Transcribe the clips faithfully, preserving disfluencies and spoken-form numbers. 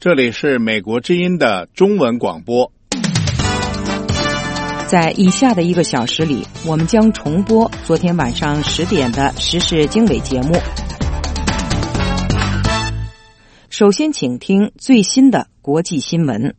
这里是美国之音的中文广播。 在以下的一个小时里，我们将重播昨天晚上十点的时事经纬节目。首先请听最新的国际新闻。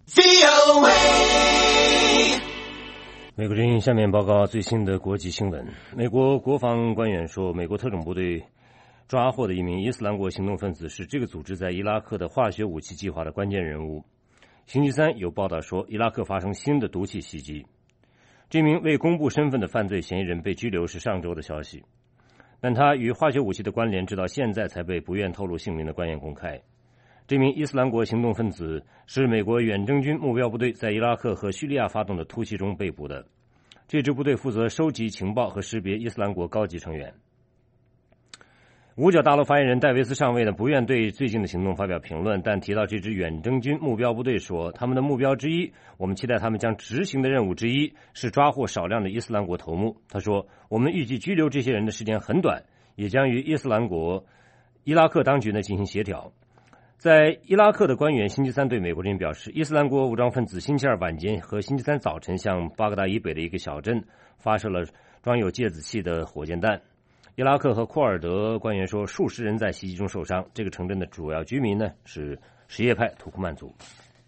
美国之音下面报告最新的国际新闻。美国国防官员说，美国特种部队抓获的一名伊斯兰国行动分子是这个组织在伊拉克的化学武器计划的关键人物。星期三有报道说，伊拉克发生新的毒气袭击。这名未公布身份的犯罪嫌疑人被拘留是上周的消息，但他与化学武器的关联直到现在才被不愿透露姓名的官员公开。这名伊斯兰国行动分子是美国远征军目标部队在伊拉克和叙利亚发动的突袭中被捕的。这支部队负责收集情报和识别伊斯兰国高级成员。五角大楼发言人戴维斯上尉呢不愿对最近的行动发表评论，但提到这支远征军目标部队说，他们的目标之一，我们期待他们将执行的任务之一是抓获少量的伊斯兰国头目。他说，我们预计拘留这些人的时间很短，也将与伊斯兰国伊拉克当局呢进行协调。在伊拉克的官员星期三对美国人表示，伊斯兰国武装分子星期二晚间和星期三早晨向巴格达以北的一个小镇发射了装有芥子气的火箭弹。伊拉克和库尔德官员说，数十人在袭击中受伤。这个城镇的主要居民呢是什叶派土库曼族。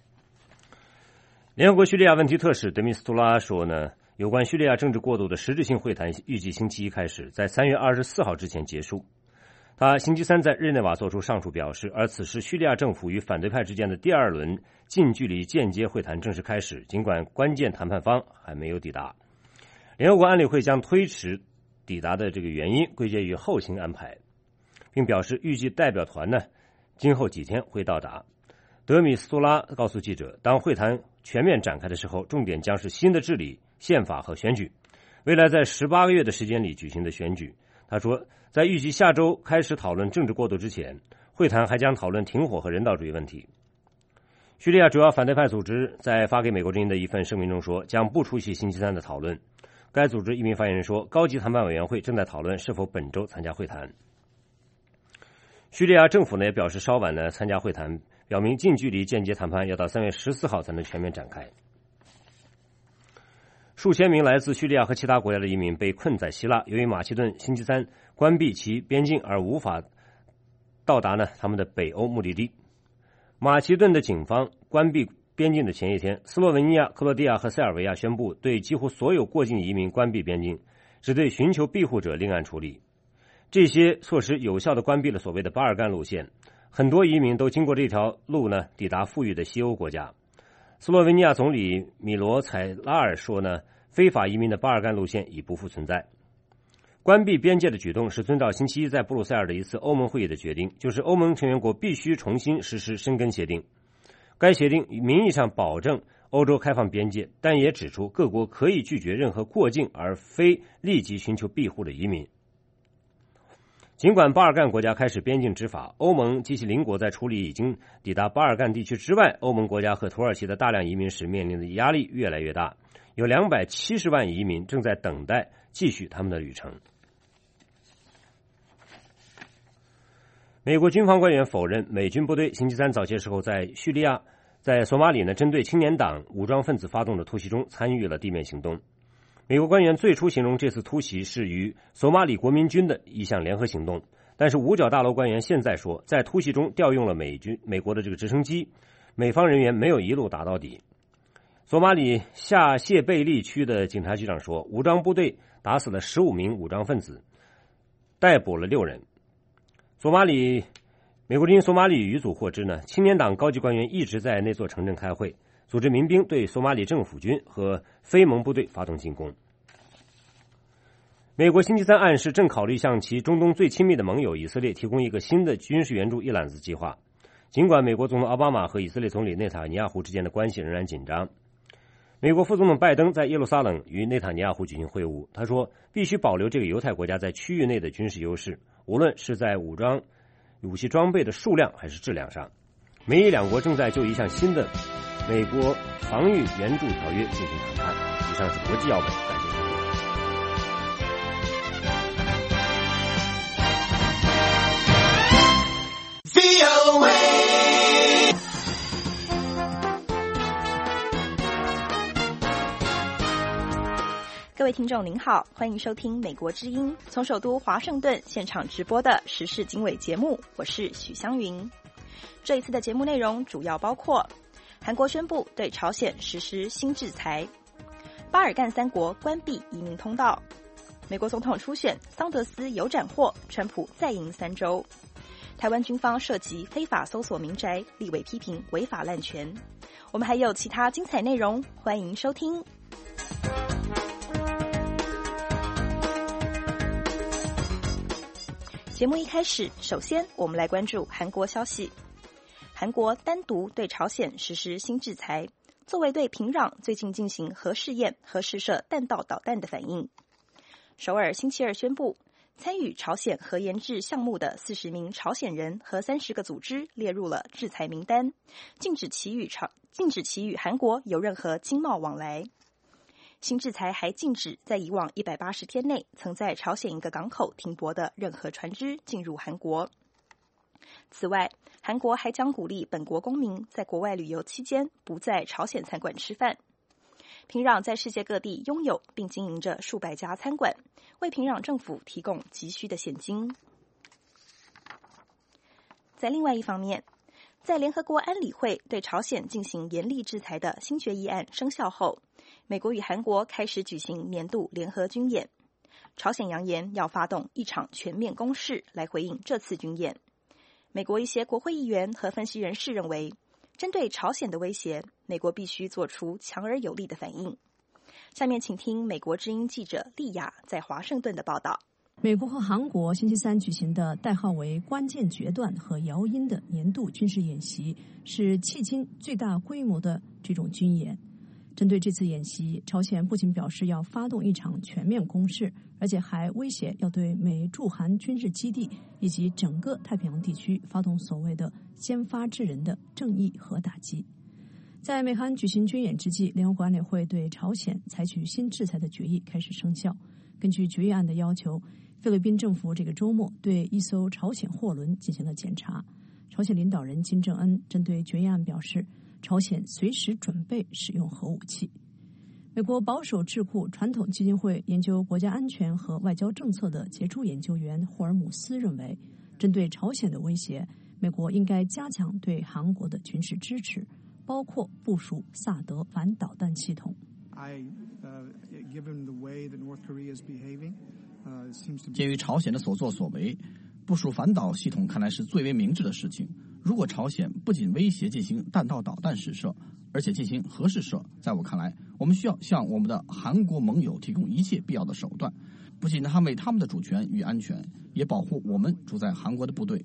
联合国叙利亚问题特使德米斯图拉说呢，有关叙利亚政治过渡的实质性会谈预计星期一开始，在三月二十四号之前结束。他星期三在日内瓦做出上述表示，而此时叙利亚政府与反对派之间的第二轮近距离间接会谈正式开始，尽管关键谈判方还没有抵达。联合国安理会将推迟抵达的这个原因归结于后勤安排，并表示预计代表团呢今后几天会到达。德米斯图拉告诉记者，当会谈全面展开的时候，重点将是新的治理、宪法和选举，未来在十八个月的时间里举行的选举。他说，在预计下周开始讨论政治过渡之前，会谈还将讨论停火和人道主义问题。叙利亚主要反对派组织在发给美国之音的一份声明中说，将不出席星期三的讨论。该组织一名发言人说，高级谈判委员会正在讨论是否本周参加会谈。叙利亚政府呢也表示稍晚呢参加会谈，表明近距离间接谈判要到三月十四号才能全面展开。数千名来自叙利亚和其他国家的移民被困在希腊，由于马其顿星期三关闭其边境而无法到达呢他们的北欧目的地。马其顿的警方关闭边境的前一天，斯洛文尼亚、克罗地亚和塞尔维亚宣布对几乎所有过境移民关闭边境，只对寻求庇护者另案处理。这些措施有效地关闭了所谓的巴尔干路线，很多移民都经过这条路呢抵达富裕的西欧国家。斯洛文尼亚总理米罗采拉尔说呢，非法移民的巴尔干路线已不复存在。关闭边界的举动是遵照星期一在布鲁塞尔的一次欧盟会议的决定，就是欧盟成员国必须重新实施申根协定。该协定名义上保证欧洲开放边界，但也指出各国可以拒绝任何过境而非立即寻求庇护的移民。尽管巴尔干国家开始边境执法，欧盟及其邻国在处理已经抵达巴尔干地区之外欧盟国家和土耳其的大量移民时面临的压力越来越大，有两百七十万移民正在等待继续他们的旅程。美国军方官员否认美军部队星期三早些时候在叙利亚、在索马里呢针对青年党武装分子发动的突袭中参与了地面行动。美国官员最初形容这次突袭是与索马里国民军的一项联合行动，但是五角大楼官员现在说，在突袭中调用了美军美国的这个直升机，美方人员没有一路打到底。索马里下谢贝利区的警察局长说，武装部队打死了十五名武装分子，逮捕了六人。索马里美国之音索马里语组获知呢，青年党高级官员一直在那座城镇开会，组织民兵对索马里政府军和非盟部队发动进攻。美国星期三暗示正考虑向其中东最亲密的盟友以色列提供一个新的军事援助一揽子计划。尽管美国总统奥巴马和以色列总理内塔尼亚胡之间的关系仍然紧张，美国副总统拜登在耶路撒冷与内塔尼亚胡举行会晤，他说必须保留这个犹太国家在区域内的军事优势，无论是在武装武器装备的数量还是质量上。美以两国正在就一项新的美国防御援助条约进行谈判。以上是国际要闻，感谢收听。 位听众您好，欢迎收听美国之音，从首都华盛顿现场直播的时事经纬节目，我是许湘云。这一次的节目内容主要包括韩国宣布对朝鲜实施新制裁，巴尔干三国关闭移民通道，美国总统初选桑德斯有斩获，川普再赢三周，台湾军方涉及非法搜索民宅，立委批评违法滥权。我们还有其他精彩内容，欢迎收听。节目一开始，首先我们来关注韩国消息。韩国单独对朝鲜实施新制裁，作为对平壤最近进行核试验和试射弹道导弹的反应。首尔星期二宣布，参与朝鲜核研制项目的四十名朝鲜人和三十个组织列入了制裁名单，禁止其与朝禁止其与韩国有任何经贸往来。新制裁还禁止在以往一百八十天内曾在朝鲜一个港口停泊的任何船只进入韩国。此外，韩国还将鼓励本国公民在国外旅游期间不在朝鲜餐馆吃饭。平壤在世界各地拥有并经营着数百家餐馆，为平壤政府提供急需的现金。在另外一方面，在联合国安理会对朝鲜进行严厉制裁的新决议案生效后，美国与韩国开始举行年度联合军演。朝鲜扬言要发动一场全面攻势来回应这次军演。美国一些国会议员和分析人士认为，针对朝鲜的威胁，美国必须做出强而有力的反应。下面请听美国之音记者丽雅在华盛顿的报道。 美国和韩国星期三举行的代号为关键决断和姚音的年度军事演习，是迄今最大规模的这种军演。针对这次演习，朝鲜不仅表示要发动一场全面攻势，而且还威胁要对美驻韩军事基地以及整个太平洋地区发动所谓的先发制人的正义核打击。在美韩举行军演之际，联合国安理会对朝鲜采取新制裁的决议开始生效。根据决议案的要求，菲律宾政府这个周末对一艘朝鲜货轮进行了检查。朝鲜领导人金正恩针对决议案表示，朝鲜随时准备使用核武器。美国保守智库传统基金会研究国家安全和外交政策的杰出研究员霍尔姆斯认为，针对朝鲜的威胁，美国应该加强对韩国的军事支持，包括部署萨德反导弹系统。 鉴于朝鲜的所作所为，部署反导系统看来是最为明智的事情。如果朝鲜不仅威胁进行弹道导弹试射，而且进行核试射，在我看来，我们需要向我们的韩国盟友提供一切必要的手段，不仅捍卫他们的主权与安全，也保护我们驻在韩国的部队。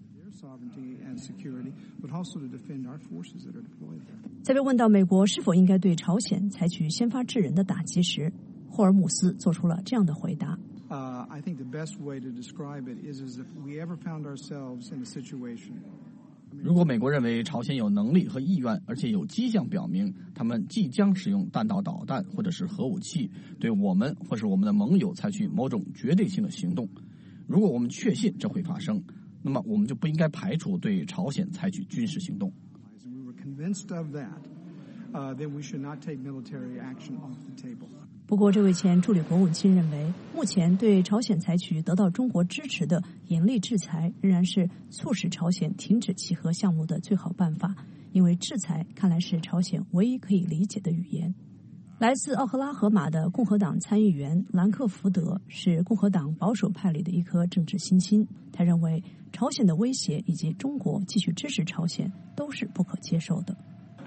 在被问到美国是否应该对朝鲜采取先发制人的打击时，霍尔姆斯做出了这样的回答。 Uh, I think the best way to describe it is as if we ever found ourselves in a situation. 如果美国认为朝鲜有能力和意愿，而且有迹象表明他们即将使用弹道导弹或者是核武器，对我们或是我们的盟友采取某种绝对性的行动，如果我们确信这会发生，那么我们就不应该排除对朝鲜采取军事行动。 We were convinced of that, uh, then we should not take military action off the table. 不过，这位前助理国务卿认为，目前对朝鲜采取得到中国支持的严厉制裁，仍然是促使朝鲜停止其核项目的最好办法，因为制裁看来是朝鲜唯一可以理解的语言。来自奥克拉荷马的共和党参议员兰克福德是共和党保守派里的一颗政治新星。他认为，朝鲜的威胁以及中国继续支持朝鲜都是不可接受的。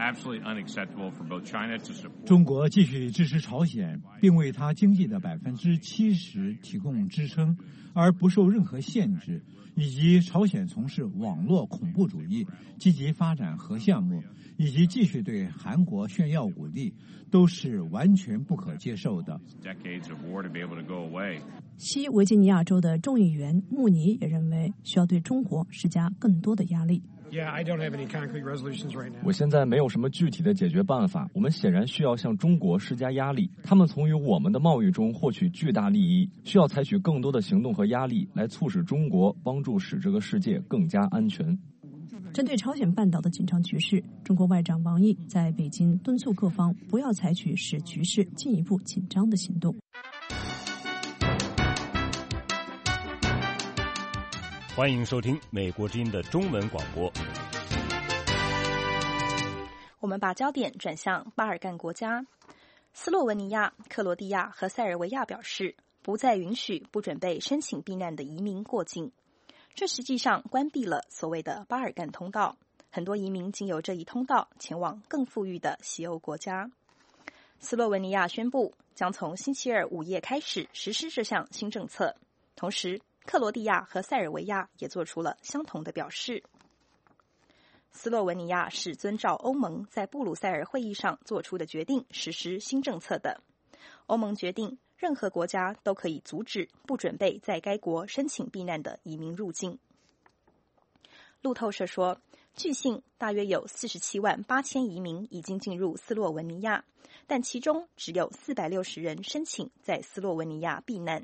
中国继续支持朝鲜，并为它经济的百分之七十提供支撑，而不受任何限制，以及朝鲜从事网络恐怖主义、积极发展核项目，以及继续对韩国炫耀武力，都是完全不可接受的。 西维吉尼亚州的众议员穆尼也认为，需要对中国施加更多的压力。 我现在没有什么具体的解决办法，我们显然需要向中国施加压力，他们从与我们的贸易中获取巨大利益，需要采取更多的行动和压力来促使中国帮助使这个世界更加安全。 针对朝鲜半岛的紧张局势，中国外长王毅在北京敦促各方不要采取使局势进一步紧张的行动。 欢迎收听美国之音的中文广播。 我们把焦点转向巴尔干国家。斯洛文尼亚、克罗地亚和塞尔维亚表示，不再允许不准备申请避难的移民过境。这实际上关闭了所谓的巴尔干通道，很多移民经由这一通道前往更富裕的西欧国家。斯洛文尼亚宣布将从星期二午夜开始实施这项新政策，同时克罗地亚和塞尔维亚也做出了相同的表示。斯洛文尼亚是遵照欧盟在布鲁塞尔会议上做出的决定实施新政策的。欧盟决定任何国家都可以阻止不准备在该国申请避难的移民入境。路透社说，据信大约有四十七万八千移民已经进入斯洛文尼亚，但其中只有四百六十人申请在斯洛文尼亚避难。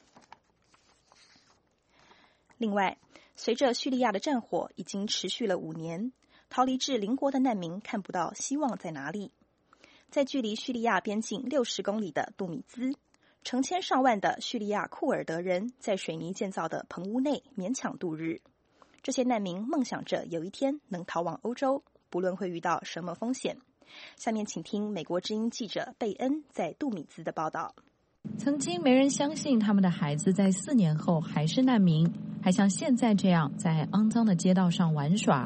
另外，随着叙利亚的战火已经持续了五年，逃离至邻国的难民看不到希望在哪里。在距离叙利亚边境六十公里的杜米兹，成千上万的叙利亚库尔德人在水泥建造的棚屋内勉强度日。这些难民梦想着有一天能逃往欧洲，不论会遇到什么风险。下面请听美国之音记者贝恩在杜米兹的报道。 曾经没人相信他们的孩子在四年后还是难民，还像现在这样在肮脏的街道上玩耍。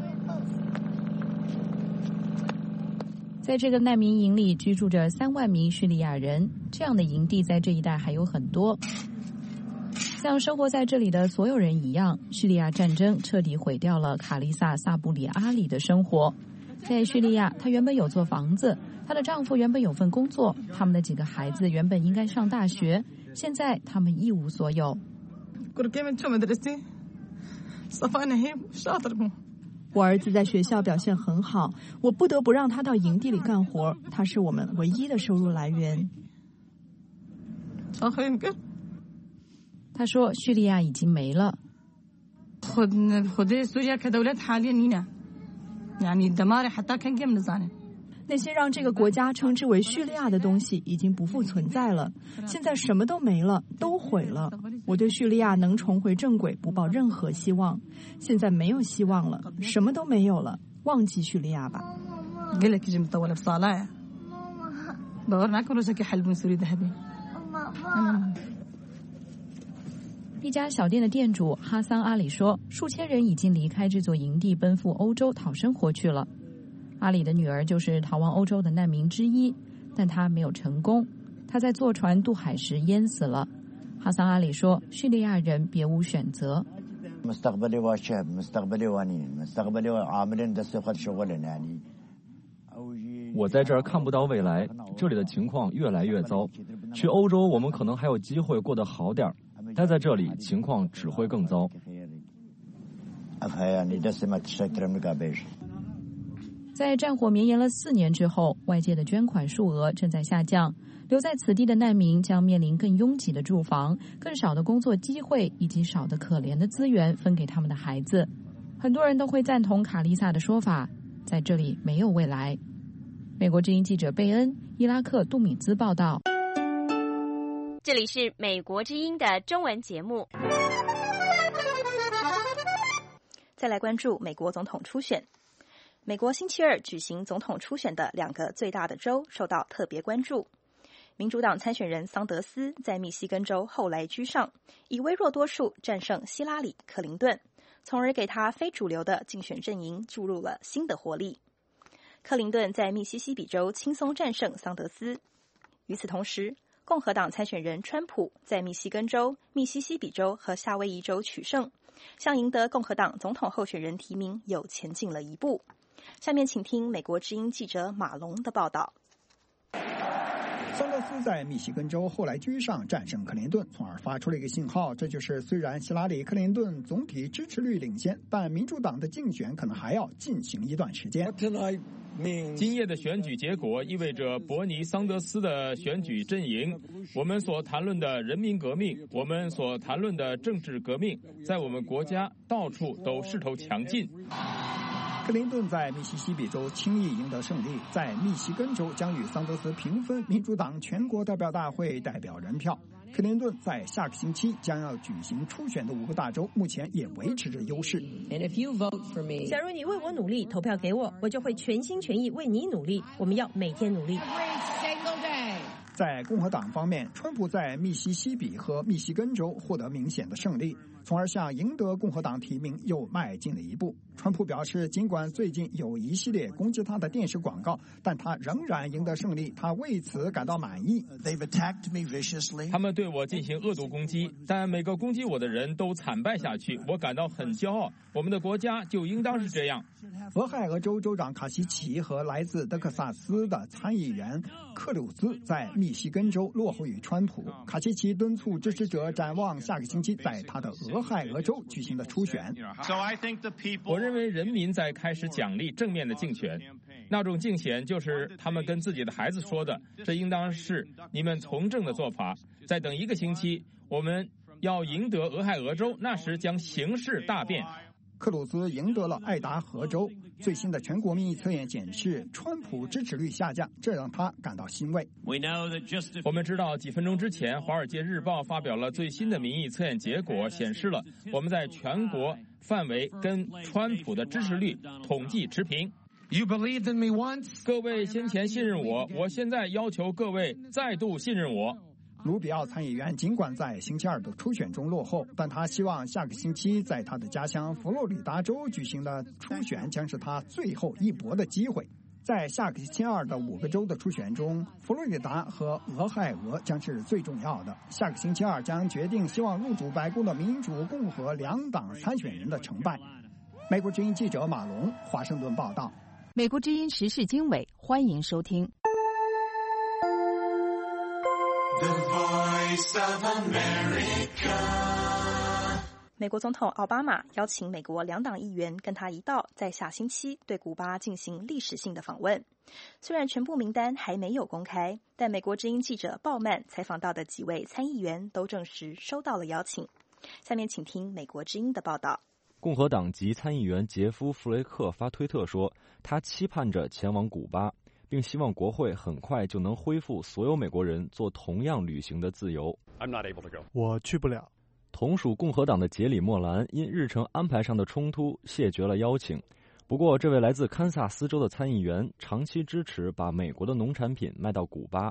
在这个难民营里居住着三万名叙利亚人，这样的营地在这一带还有很多。像生活在这里的所有人一样，叙利亚战争彻底毁掉了卡丽萨·萨布里阿里的生活。在叙利亚，她原本有座房子，她的丈夫原本有份工作，他们的几个孩子原本应该上大学，现在他们一无所有。 我儿子在学校表现很好，我不得不让他到营地里干活，他是我们唯一的收入来源。 他说叙利亚已经没了。 那些让这个国家称之为叙利亚的东西已经不复存在了，现在什么都没了，都毁了。我对叙利亚能重回正轨不抱任何希望，现在没有希望了，什么都没有了，忘记叙利亚吧。 一家小店的店主哈桑阿里说，数千人已经离开这座营地奔赴欧洲讨生活去了。阿里的女儿就是逃往欧洲的难民之一，但她没有成功，她在坐船渡海时淹死了。哈桑阿里说，叙利亚人别无选择。 我在这儿看不到未来，这里的情况越来越糟。去欧洲我们可能还有机会过得好点，待在这里情况只会更糟。 在战火绵延了四年之后，外界的捐款数额正在下降，留在此地的难民将面临更拥挤的住房、更少的工作机会以及少得可怜的资源分给他们的孩子。很多人都会赞同卡丽萨的说法，在这里没有未来。美国之音记者贝恩，伊拉克杜米兹报道。 这里是美国之音的中文节目。 再来关注美国总统初选。美国星期二举行总统初选的两个最大的州受到特别关注。民主党参选人桑德斯在密西根州后来居上，以微弱多数战胜希拉里·克林顿，从而给他非主流的竞选阵营注入了新的活力。克林顿在密西西比州轻松战胜桑德斯。与此同时，共和党参选人川普在密西根州、密西西比州和夏威夷州取胜，向赢得共和党总统候选人提名又前进了一步。下面请听美国之音记者马龙的报道。 桑德斯在密西根州后来居上，战胜克林顿，从而发出了一个信号，这就是虽然希拉里·克林顿总体支持率领先，但民主党的竞选可能还要进行一段时间。 今夜的选举结果意味着伯尼·桑德斯的选举阵营，我们所谈论的人民革命，我们所谈论的政治革命，在我们国家到处都势头强劲。 克林顿在密西西比州轻易赢得胜利，在密西根州将与桑德斯平分民主党全国代表大会代表人票。 克林顿在下个星期将要举行初选的五个大州，目前也维持着优势。 假如你为我努力，投票给我，我就会全心全意为你努力。我们要每天努力。 在共和党方面，川普在密西西比和密西根州获得明显的胜利，从而向赢得共和党提名又迈进了一步。川普表示，尽管最近有一系列攻击他的电视广告，但他仍然赢得胜利，他为此感到满意。 他们对我进行恶毒攻击，但每个攻击我的人都惨败下去，我感到很骄傲。我们的国家就应当是这样。 俄亥俄州州长卡西奇和来自德克萨斯的参议员克鲁兹在密西根州落后于川普。卡西奇敦促支持者展望下个星期在他的俄亥俄州举行的初选。 我认为人民在开始奖励正面的竞选，那种竞选就是他们跟自己的孩子说的，这应当是你们从政的做法。再等一个星期，我们要赢得俄亥俄州，那时将形势大变。 克鲁兹赢得了爱达荷州，最新的全国民意测验显示，川普支持率下降，这让他感到欣慰。 我们知道，几分钟之前，《华尔街日报》发表了最新的民意测验结果，显示了我们在全国范围跟川普的支持率统计持平。各位先前信任我，我现在要求各位再度信任我。 卢比奥参议员尽管在星期二的初选中落后，但他希望下个星期在他的家乡佛罗里达州举行的初选将是他最后一搏的机会。在下个星期二的五个州的初选中，佛罗里达和俄亥俄将是最重要的。下个星期二将决定希望入主白宫的民主、共和两党参选人的成败。美国之音记者马龙，华盛顿报道。 美国之音时事经纬，欢迎收听。 The Voice of America。 美国总统奥巴马邀请美国两党议员跟他一道在下星期对古巴进行历史性的访问。虽然全部名单还没有公开，但美国之音记者鲍曼采访到的几位参议员都证实收到了邀请。下面请听美国之音的报道。 共和党籍参议员杰夫·弗雷克发推特说，他期盼着前往古巴，并希望国会很快就能恢复所有美国人做同样旅行的自由。 我去不了。 同属共和党的杰里·莫兰因日程安排上的冲突谢绝了邀请。不过，这位来自堪萨斯州的参议员长期支持把美国的农产品卖到古巴。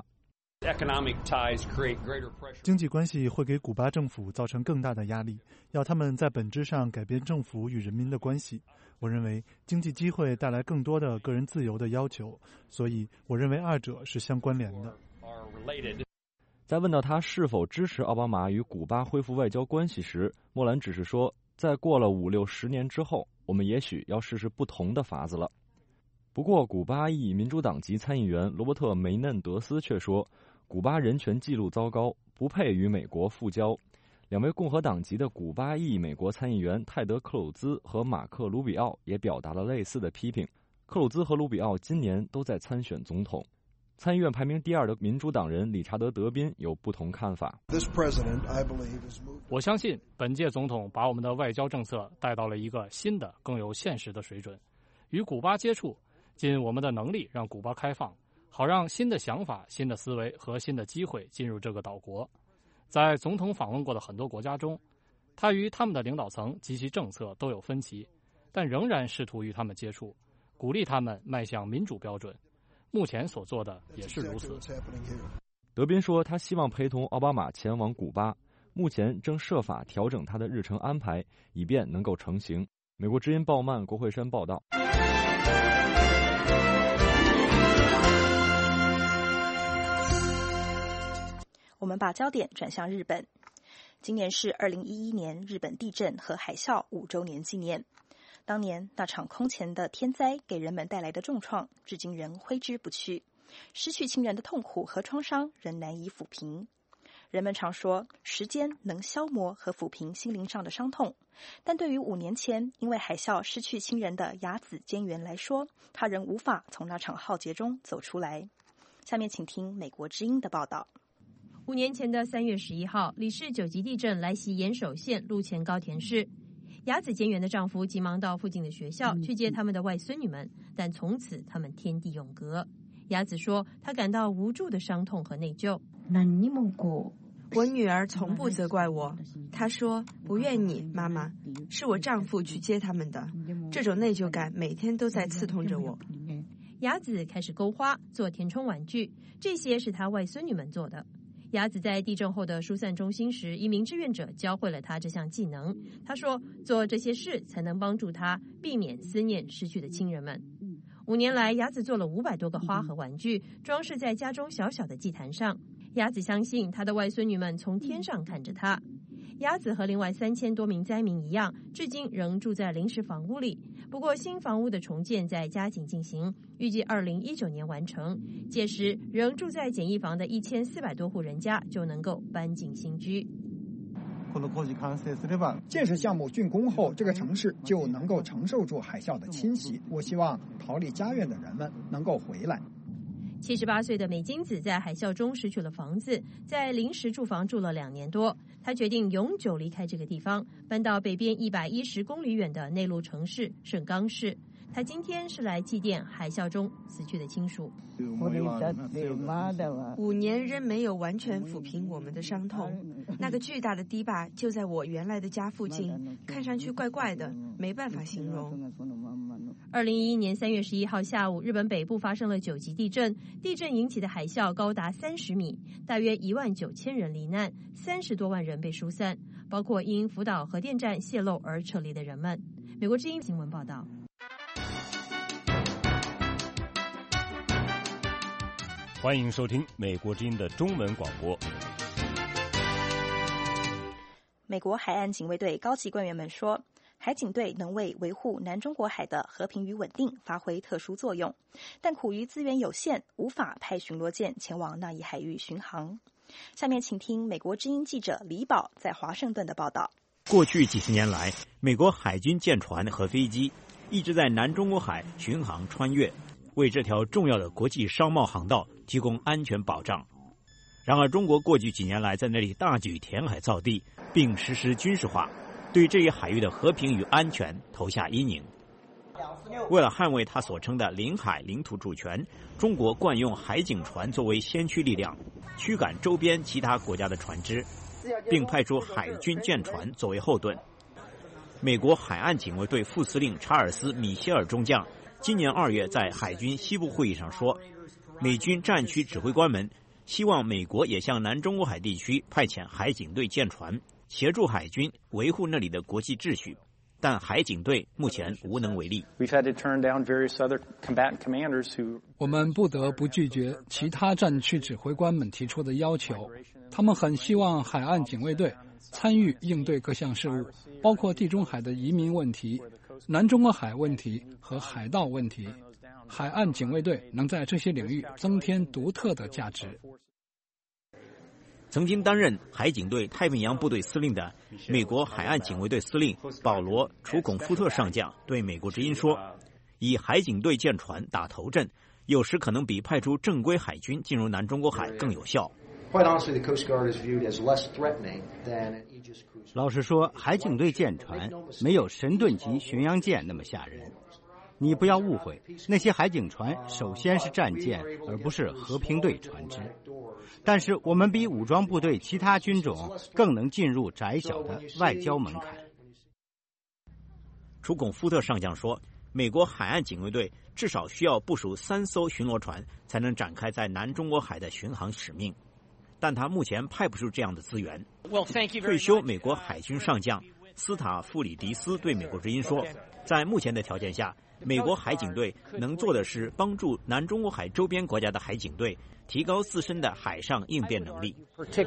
经济关系会给古巴政府造成更大的压力，要他们在本质上改变政府与人民的关系。我认为经济机会带来更多的个人自由的要求，所以我认为二者是相关联的。 在问到他是否支持奥巴马与古巴恢复外交关系时，莫兰只是说，在过了五六十年之后，我们也许要试试不同的法子了。不过，古巴裔民主党籍参议员罗伯特·梅嫩德斯却说，古巴人权记录糟糕，不配与美国复交。两位共和党籍的古巴裔美国参议员泰德·克鲁兹和马克·卢比奥也表达了类似的批评。克鲁兹和卢比奥今年都在参选总统。参议院排名第二的民主党人理查德·德宾有不同看法。 我相信本届总统把我们的外交政策带到了一个新的、更有现实的水准。与古巴接触，尽我们的能力让古巴开放，好让新的想法、新的思维和新的机会进入这个岛国。在总统访问过的很多国家中，他与他们的领导层及其政策都有分歧，但仍然试图与他们接触，鼓励他们迈向民主标准。目前所做的也是如此。 德宾说，他希望陪同奥巴马前往古巴，目前正设法调整他的日程安排，以便能够成行。美国之音鲍曼、国会山报道。 我们把焦点转向日本。今年是二零一一年日本地震和海啸五周年纪念。当年那场空前的天灾给人们带来的重创，至今仍挥之不去。失去亲人的痛苦和创伤仍难以抚平。人们常说，时间能消磨和抚平心灵上的伤痛，但对于五年前因为海啸失去亲人的雅子兼元来说，他仍无法从那场浩劫中走出来。下面请听美国之音的报道。 五年前的三月十一号，里氏九级地震来袭岩手县陆前高田市。雅子兼元的丈夫急忙到附近的学校去接他们的外孙女们，但从此他们天地永隔。雅子说，她感到无助的伤痛和内疚。 我女儿从不责怪我，她说不怨你，妈妈，是我丈夫去接他们的。这种内疚感每天都在刺痛着我。 雅子开始勾花、做填充玩具，这些是她外孙女们做的。雅子在地震后的疏散中心时，一名志愿者教会了她这项技能。她说，做这些事才能帮助她避免思念失去的亲人们。五年来，雅子做了五百多个花和玩具，装饰在家中小小的祭坛上。雅子相信她的外孙女们从天上看着她。雅子和另外三千多名灾民一样，至今仍住在临时房屋里。不过，新房屋的重建在加紧进行，预计二零一九年完成。届时，仍住在简易房的一千四百多户人家就能够搬进新居。 建设项目竣工后，这个城市就能够承受住海啸的侵袭。我希望逃离家园的人们能够回来。 七十八岁的美金子在海啸中失去了房子，在临时住房住了两年多。他决定永久离开这个地方，搬到北边一百一十公里远的内陆城市盛冈市。他今天是来祭奠海啸中死去的亲属。 五年仍没有完全抚平我们的伤痛。那个巨大的堤坝就在我原来的家附近，看上去怪怪的，没办法形容。 二零一一年三月十一号下午，日本北部发生了九级地震，地震引起的海啸高达三十米，大约一万九千人罹难，三十多万人被疏散，包括因福岛核电站泄漏而撤离的人们。美国之音新闻报道。 欢迎收听美国之音的中文广播。 美国海岸警卫队高级官员们说，海警队能为维护南中国海的和平与稳定发挥特殊作用，但苦于资源有限，无法派巡逻舰前往那一海域巡航。下面请听美国之音记者李宝在华盛顿的报道。 过去几十年来，美国海军舰船和飞机一直在南中国海巡航穿越，为这条重要的国际商贸航道提供安全保障。然而，中国过去几年来在那里大举填海造地，并实施军事化，对这一海域的和平与安全投下阴影。为了捍卫他所称的领海领土主权，中国惯用海警船作为先驱力量，驱赶周边其他国家的船只，并派出海军舰船作为后盾。美国海岸警卫队副司令查尔斯·米歇尔中将今年二月在海军西部会议上说，美军战区指挥官们希望美国也向南中国海地区派遣海警队舰船，协助海军维护那里的国际秩序，但海警队目前无能为力。 我们不得不拒绝其他战区指挥官们提出的要求，他们很希望海岸警卫队参与应对各项事务，包括地中海的移民问题、南中国海问题和海盗问题。海岸警卫队能在这些领域增添独特的价值。 曾经担任海警队太平洋部队司令的美国海岸警卫队司令保罗·楚孔夫特上将对美国之音说，以海警队舰船打头阵，有时可能比派出正规海军进入南中国海更有效。 老实说，海警队舰船没有神盾级巡洋舰那么吓人。你不要误会，那些海警船首先是战舰，而不是和平队船只。但是我们比武装部队其他军种更能进入窄小的外交门槛。 楚孔夫特上将说，美国海岸警卫队至少需要部署三艘巡逻船，才能展开在南中国海的巡航使命。但他目前派不出这样的资源。退休美国海军上将斯塔夫里迪斯对美国之音说，在目前的条件下，美国海警队能做的是帮助南中国海周边国家的海警队提高自身的海上应变能力。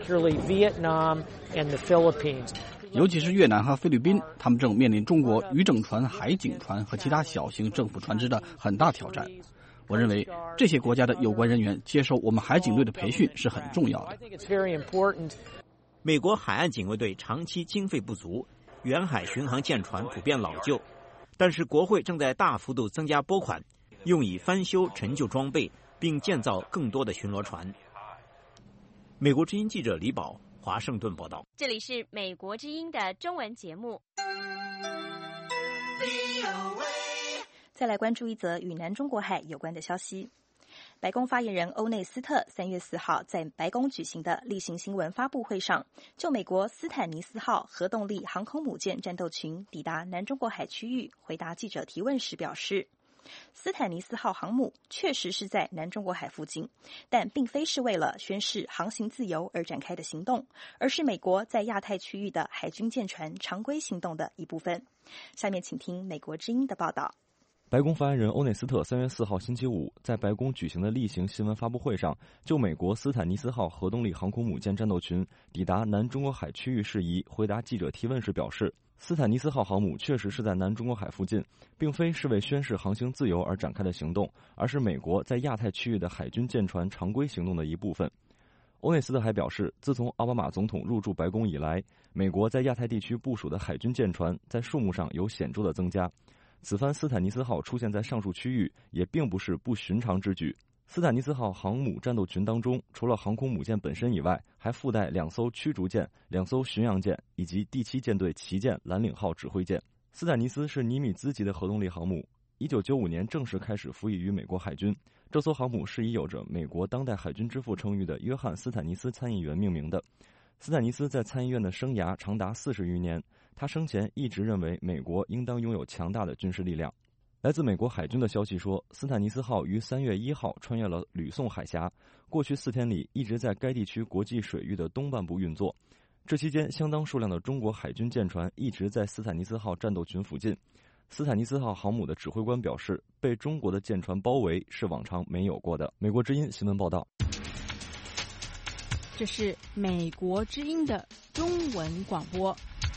尤其是越南和菲律宾，他们正面临中国渔政船、海警船和其他小型政府船只的很大挑战。我认为这些国家的有关人员接受我们海警队的培训是很重要的。 美国海岸警卫队长期经费不足，远海巡航舰船普遍老旧，但是国会正在大幅度增加拨款，用以翻修陈旧装备，并建造更多的巡逻船。美国之音记者李宝，华盛顿报道。 这里是美国之音的中文节目。 再来关注一则与南中国海有关的消息。 白宫发言人欧内斯特三月四号在白宫举行的例行新闻发布会上，就美国斯坦尼斯号核动力航空母舰战斗群抵达南中国海区域回答记者提问时表示，斯坦尼斯号航母确实是在南中国海附近，但并非是为了宣示航行自由而展开的行动，而是美国在亚太区域的海军舰船常规行动的一部分。下面请听美国之音的报道。 白宫发言人欧内斯特三月四号星期五在白宫举行的例行新闻发布会上，就美国斯坦尼斯号核动力航空母舰战斗群抵达南中国海区域事宜回答记者提问时表示，斯坦尼斯号航母确实是在南中国海附近，并非是为宣示航行自由而展开的行动，而是美国在亚太区域的海军舰船常规行动的一部分。欧内斯特还表示，自从奥巴马总统入驻白宫以来，美国在亚太地区部署的海军舰船在数目上有显著的增加。此番斯坦尼斯号出现在上述区域也并不是不寻常之举。斯坦尼斯号航母战斗群当中，除了航空母舰本身以外，还附带两艘驱逐舰、两艘巡洋舰以及第七舰队旗舰蓝领号指挥舰。斯坦尼斯是尼米兹级的核动力航母，一九九五年正式开始服役于美国海军。这艘航母是以有着美国当代海军之父称誉的约翰·斯坦尼斯参议员命名的。斯坦尼斯在参议院的生涯长达四十余年，他生前一直认为美国应当拥有强大的军事力量。来自美国海军的消息说，斯坦尼斯号于三月一号穿越了吕宋海峡，过去四天里一直在该地区国际水域的东半部运作。这期间，相当数量的中国海军舰船一直在斯坦尼斯号战斗群附近。斯坦尼斯号航母的指挥官表示，被中国的舰船包围是往常没有过的。美国之音新闻报道。 这是美国之音的中文广播。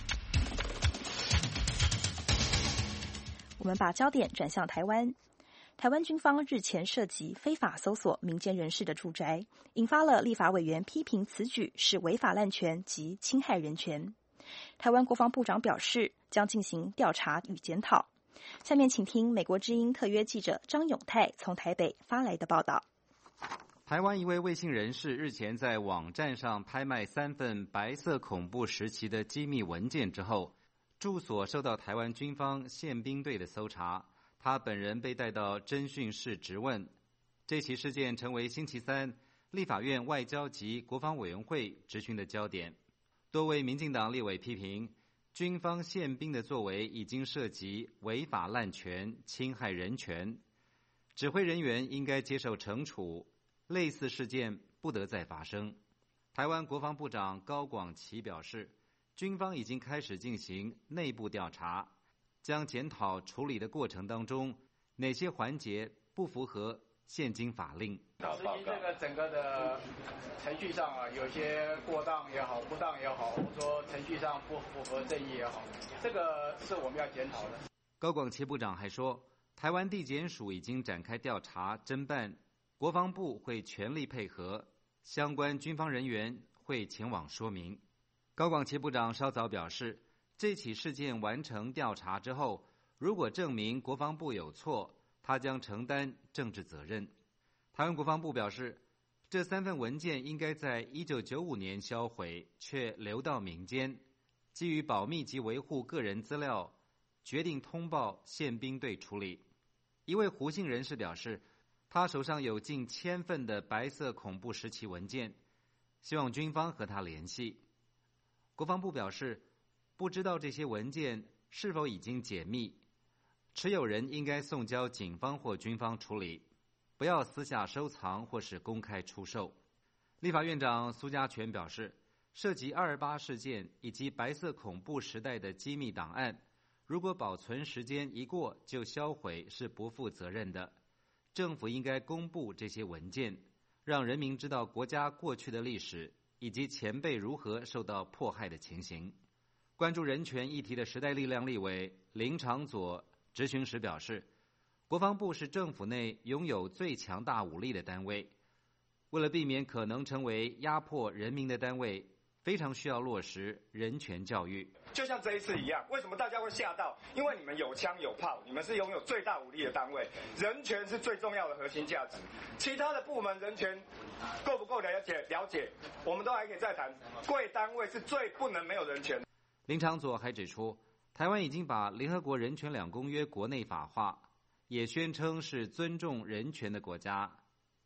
我们把焦点转向台湾。台湾军方日前涉及非法搜索民间人士的住宅，引发了立法委员批评此举是违法滥权及侵害人权。台湾国防部长表示，将进行调查与检讨。下面请听美国之音特约记者张永泰从台北发来的报道。 台湾一位卫星人士日前在网站上拍卖三份白色恐怖时期的机密文件之后，住所受到台湾军方宪兵队的搜查，他本人被带到侦讯室质问。这起事件成为星期三立法院外交及国防委员会质询的焦点。多位民进党立委批评，军方宪兵的作为已经涉及违法滥权、侵害人权，指挥人员应该接受惩处，类似事件不得再发生。台湾国防部长高广齐表示，军方已经开始进行内部调查，将检讨处理的过程当中哪些环节不符合现今法令。 实际这个整个的程序上啊，有些过当也好，不当也好，或者说程序上不符合正义也好，这个是我们要检讨的。 高广齐部长还说，台湾地检署已经展开调查侦办，国防部会全力配合，相关军方人员会前往说明。高广齐部长稍早表示，这起事件完成调查之后，如果证明国防部有错，他将承担政治责任。台湾国防部表示，这三份文件应该在一九九五年销毁，却流到民间，基于保密及维护个人资料，决定通报宪兵队处理。一位胡姓人士表示，他手上有近千份的白色恐怖时期文件，希望军方和他联系。国防部表示，不知道这些文件是否已经解密，持有人应该送交警方或军方处理，不要私下收藏或是公开出售。立法院长苏家全表示，涉及二二八事件以及白色恐怖时代的机密档案，如果保存时间一过就销毁是不负责任的。政府应该公布这些文件，让人民知道国家过去的历史以及前辈如何受到迫害的情形。关注人权议题的时代力量立委林长佐质询时表示，国防部是政府内拥有最强大武力的单位，为了避免可能成为压迫人民的单位，非常需要落实人权教育。 就像这一次一样，为什么大家会吓到？因为你们有枪有炮，你们是拥有最大武力的单位，人权是最重要的核心价值。其他的部门人权够不够了解？了解，我们都还可以再谈。贵单位是最不能没有人权的。 林长佐还指出，台湾已经把联合国人权两公约国内法化，也宣称是尊重人权的国家。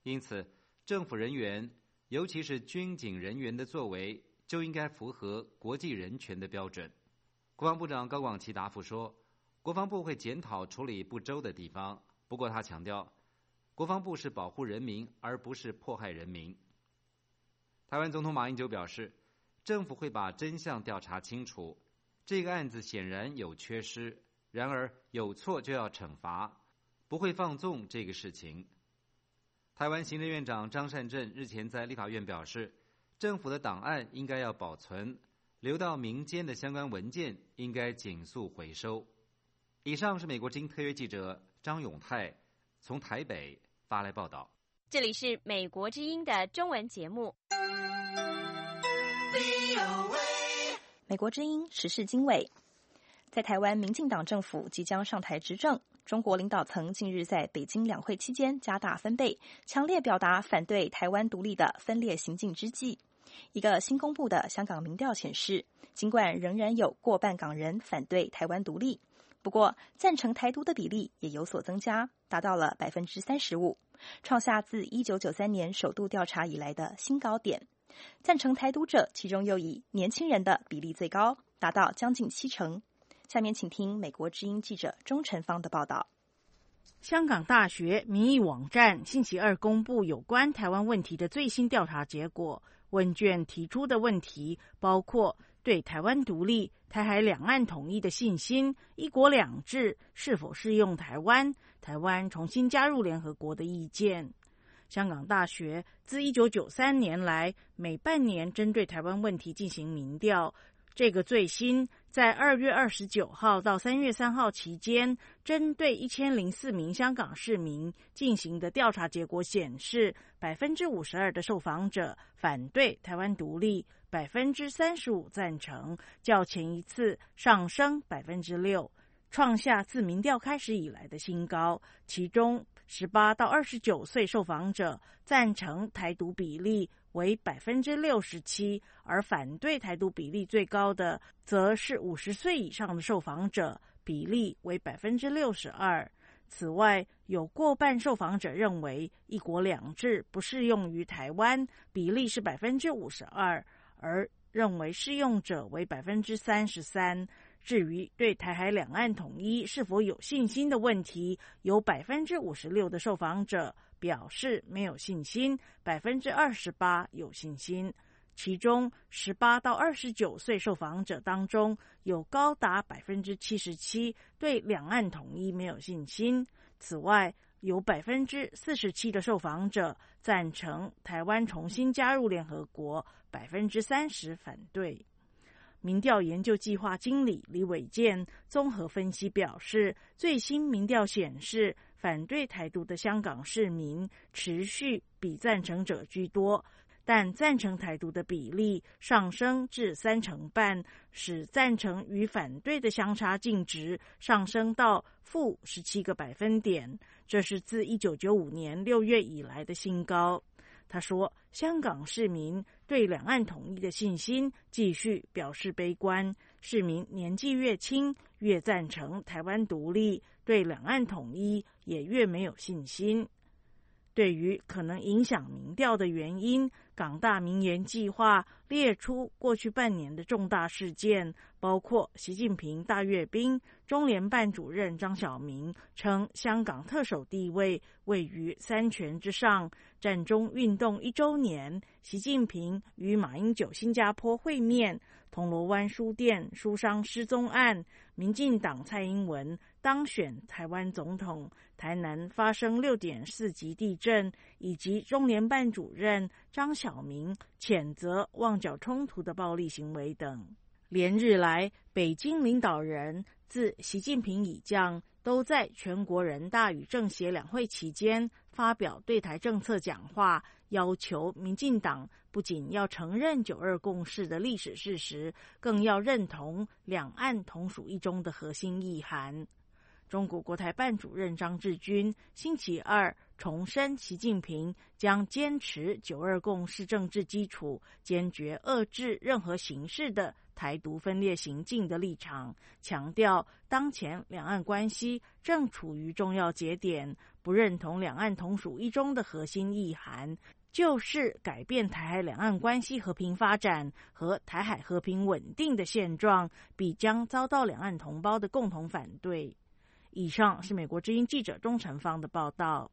因此，政府人员，尤其是军警人员的作为，就应该符合国际人权的标准。国防部长高广齐答复说，国防部会检讨处理不周的地方，不过他强调，国防部是保护人民，而不是迫害人民。台湾总统马英九表示，政府会把真相调查清楚，这个案子显然有缺失，然而有错就要惩罚，不会放纵这个事情。台湾行政院长张善政日前在立法院表示，政府的档案应该要保存，流到民间的相关文件应该尽速回收。以上是美国之音特约记者张永泰从台北发来报道。 这里是美国之音的中文节目。 美国之音时事经纬，在台湾民进党政府即将上台执政，中国领导层近日在北京两会期间加大分贝，强烈表达反对台湾独立的分裂行径之际，一个新公布的香港民调显示，尽管仍然有过半港人反对台湾独立，不过赞成台独的比例也有所增加，达到了百分之三十五，创下自一九九三年首度调查以来的新高点。赞成台独者其中又以年轻人的比例最高，达到将近七成。下面请听美国之音记者钟晨芳的报道。 香港大学民意网站星期二公布有关台湾问题的最新调查结果，问卷提出的问题包括对台湾独立、台海两岸统一的信心、一国两制是否适用台湾、台湾重新加入联合国的意见。香港大学自一九九三年来每半年针对台湾问题进行民调，这个最新在二月二十九号到三月三号期间，针对一千零四名香港市民进行的调查结果显示，百分之五十二的受访者反对台湾独立，百分之三十五赞成，较前一次上升百分之六，创下自民调开始以来的新高。其中十八到二十九岁受访者赞成台独比例为百分之六十七，而反对台独比例最高的则是五十岁以上的受访者，比例为百分之六十二。此外，有过半受访者认为一国两制不适用于台湾，比例是百分之五十二，而认为适用者为百分之三十三。至于对台海两岸统一是否有信心的问题，有百分之五十六的受访者表示没有信心，百分之二十八有信心。其中十八到二十九岁受访者当中，有高达百分之七十七对两岸统一没有信心。此外，有百分之四十七的受访者赞成台湾重新加入联合国，百分之三十反对。民调研究计划经理李伟健综合分析表示，最新民调显示，反对台独的香港市民持续比赞成者居多，但赞成台独的比例上升至三成半，使赞成与反对的相差净值上升到负十七个百分点，这是自一九九五年六月以来的新高。他说，香港市民对两岸统一的信心继续表示悲观，市民年纪越轻，越赞成台湾独立，对两岸统一也越没有信心。对于可能影响民调的原因，港大民研计划列出过去半年的重大事件，包括习近平大阅兵，中联办主任张晓明称香港特首地位位于三权之上，战中运动一周年，习近平与马英九新加坡会面，铜锣湾书店书商失踪案，民进党蔡英文当选台湾总统，台南发生 六点四 级地震，以及中联办主任张晓明谴责旺角冲突的暴力行为等。连日来，北京领导人自习近平以降，都在全国人大与政协两会期间发表对台政策讲话，要求民进党不仅要承认九二共识的历史事实，更要认同两岸同属一中的核心意涵。中国国台办主任张志军星期二重申，习近平将坚持九二共识政治基础，坚决遏制任何形式的台独分裂行径的立场，强调当前两岸关系正处于重要节点，不认同两岸同属一中的核心意涵，就是改变台海两岸关系和平发展和台海和平稳定的现状，必将遭到两岸同胞的共同反对。以上是美国之音记者钟成芳的报道。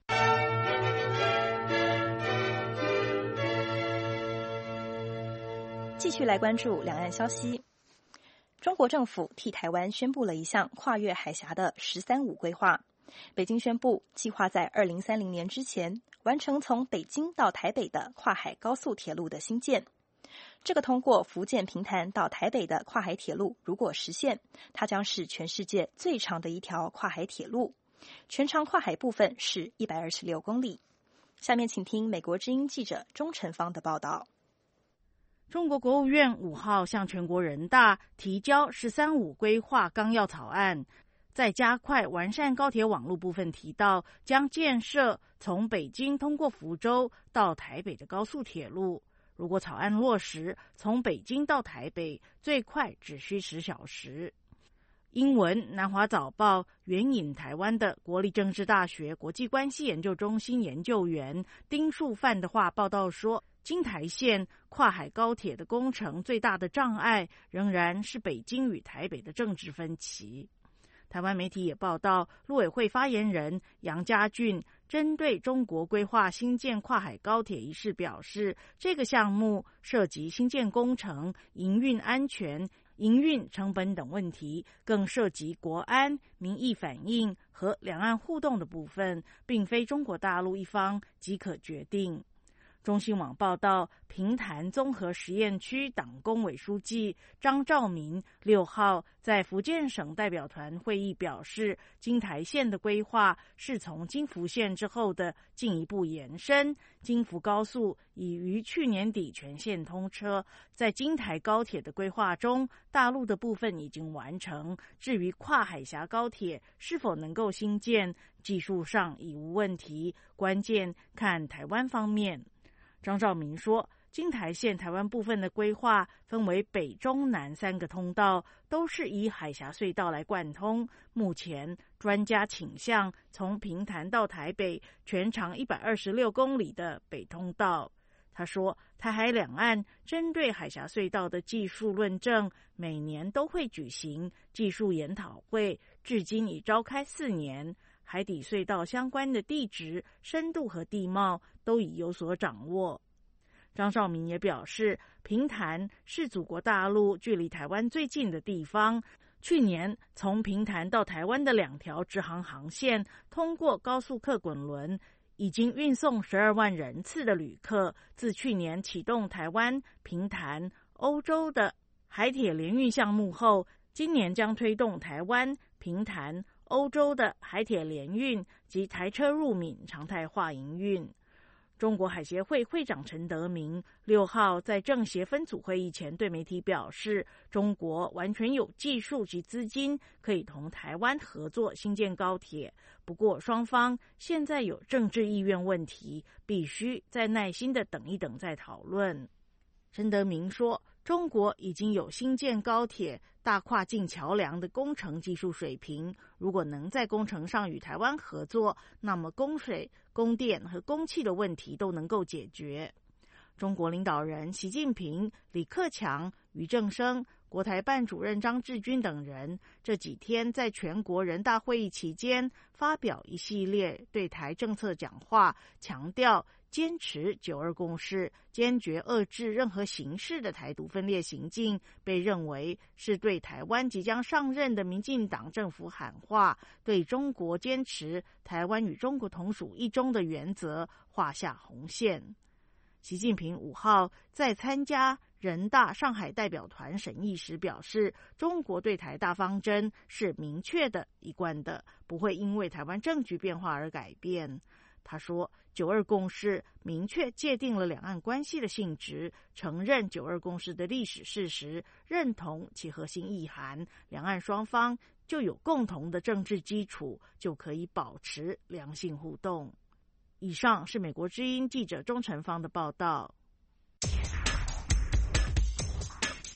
继续来关注两岸消息。中国政府替台湾宣布了一项跨越海峡的“十三五”规划。北京宣布，计划在二零三零年之前完成从北京到台北的跨海高速铁路的兴建。这个通过福建平潭到台北的跨海铁路，如果实现，它将是全世界最长的一条跨海铁路，全长跨海部分是一百二十六公里。下面请听美国之音记者钟成芳的报道。 中国国务院五号向全国人大提交“十三五”规划纲要草案，在加快完善高铁网络部分提到，将建设从北京通过福州到台北的高速铁路。如果草案落实，从北京到台北最快只需十小时。英文南华早报援引台湾的国立政治大学国际关系研究中心研究员丁树范的话报道说，京台线跨海高铁的工程最大的障碍仍然是北京与台北的政治分歧。台湾媒体也报道，陆委会发言人杨家俊针对中国规划新建跨海高铁一事表示，这个项目涉及新建工程、营运安全、营运成本等问题，更涉及国安、民意反应和两岸互动的部分，并非中国大陆一方即可决定。中新网报道，平潭综合实验区党工委书记张兆民六号在福建省代表团会议表示，京台线的规划是从金福线之后的进一步延伸。金福高速已于去年底全线通车，在京台高铁的规划中，大陆的部分已经完成。至于跨海峡高铁是否能够兴建，技术上已无问题，关键看台湾方面。张兆民说，京台线台湾部分的规划分为北中南三个通道，都是以海峡隧道来贯通。目前专家倾向从平潭到台北全长一百二十六公里的北通道。他说，台海两岸针对海峡隧道的技术论证每年都会举行技术研讨会，至今已召开四年。海底隧道相关的地质、深度和地貌都已有所掌握。张兆民也表示，平潭是祖国大陆距离台湾最近的地方。去年从平潭到台湾的两条直航航线通过高速客滚轮，已经运送十二万人次的旅客。自去年启动台湾、平潭、欧洲的海铁联运项目后，今年将推动台湾、平潭、欧洲的海铁联运及台车入闽常态化营运。中国海协会会长陈德明六号在政协分组会议前对媒体表示，中国完全有技术及资金可以同台湾合作兴建高铁，不过双方现在有政治意愿问题，必须再耐心的等一等再讨论。陈德明说，中国已经有兴建高铁、大跨境桥梁的工程技术水平，如果能在工程上与台湾合作，那么供水、供电和供气的问题都能够解决。中国领导人习近平、李克强、俞正声、国台办主任张志军等人这几天在全国人大会议期间发表一系列对台政策讲话，强调坚持九二共识，坚决遏制任何形式的台独分裂行径，被认为是对台湾即将上任的民进党政府喊话，对中国坚持台湾与中国同属一中的原则画下红线。习近平五号在参加人大上海代表团审议时表示，中国对台大方针是明确的、一贯的，不会因为台湾政局变化而改变。他说，九二共识明确界定了两岸关系的性质，承认九二共识的历史事实，认同其核心意涵，两岸双方就有共同的政治基础，就可以保持良性互动。以上是美国之音记者钟成芳的报道。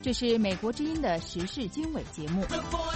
这是美国之音的时事经纬节目。